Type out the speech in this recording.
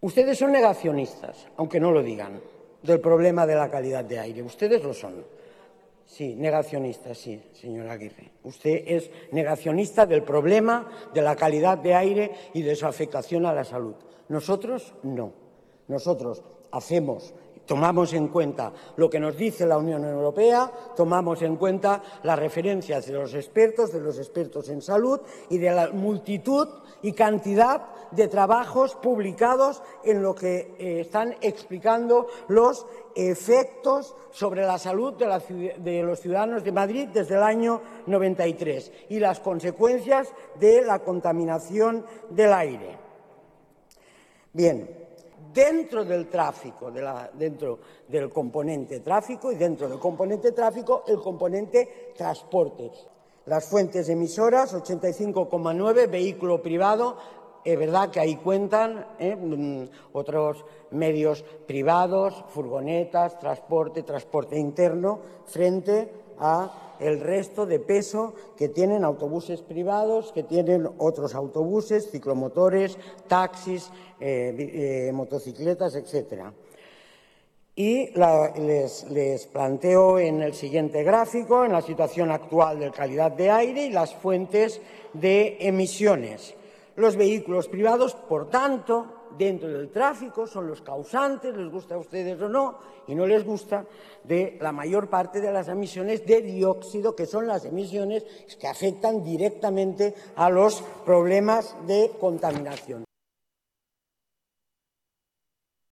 Ustedes son negacionistas, aunque no lo digan, del problema de la calidad de aire. Ustedes lo son. Sí, negacionista, sí, señora Aguirre. Usted es negacionista del problema de la calidad de aire y de su afectación a la salud. Nosotros no. Nosotros tomamos en cuenta lo que nos dice la Unión Europea, tomamos en cuenta las referencias de los expertos en salud y de la multitud y cantidad de trabajos publicados en lo que están explicando los efectos sobre la salud de los ciudadanos de Madrid desde el año 93 y las consecuencias de la contaminación del aire. Bien. Dentro del tráfico, dentro del componente tráfico y dentro del componente tráfico, el componente transporte. Las fuentes emisoras, 85,9, vehículo privado, es verdad que ahí cuentan otros medios privados, furgonetas, transporte interno, frente a el resto de peso que tienen autobuses privados, que tienen otros autobuses, ciclomotores, taxis, motocicletas, etcétera. Y les planteo en el siguiente gráfico, en la situación actual de calidad de aire y las fuentes de emisiones. Los vehículos privados, por tanto, dentro del tráfico son los causantes, les gusta a ustedes o no, y no les gusta, de la mayor parte de las emisiones de dióxido, que son las emisiones que afectan directamente a los problemas de contaminación.